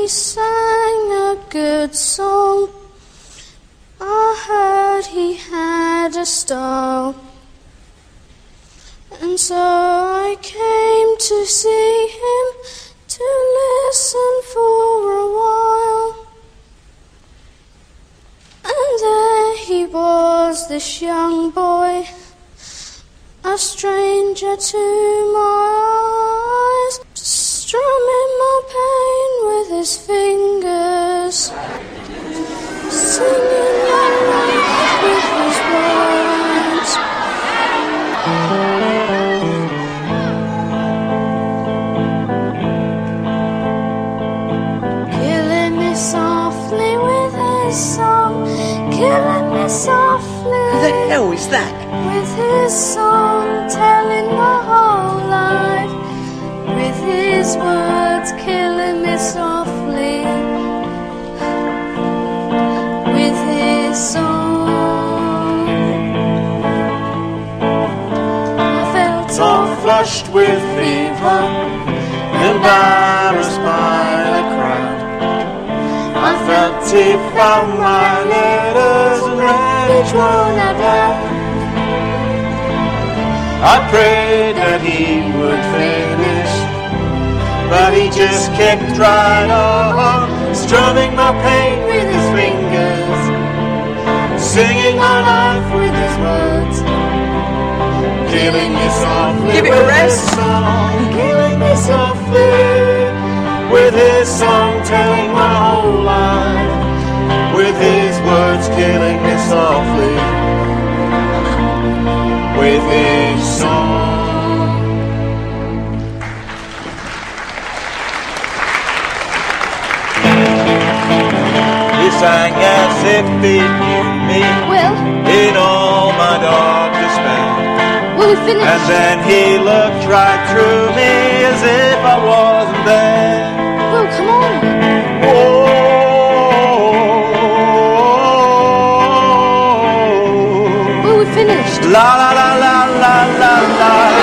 he sang a good song. I heard he had a style, and so I came to see him, to listen for a while. And there he was, this young boy, a stranger to my eyes, strumming my pain with his fingers, singing my life with his words. Killing me softly with his song, killing me softly. Who the hell is that? With his song, telling my whole life. With his words, killing me softly. With his song, I felt all flushed with fever, embarrassed by the crowd. I felt teeth from my letters and read each one out loud. I prayed that he would finish, but he just kept right on, strumming my pain with his fingers, singing my life with his words, killing me softly. Give it a rest. Killing me softly with his song, telling my whole life, with his words, killing me softly with his song. He sang as if he knew me. Will? In all my dark despair. Will we finish? And then he looked right through me as if I wasn't there. Will, come on. Oh, Will we finished? la la la la la la la.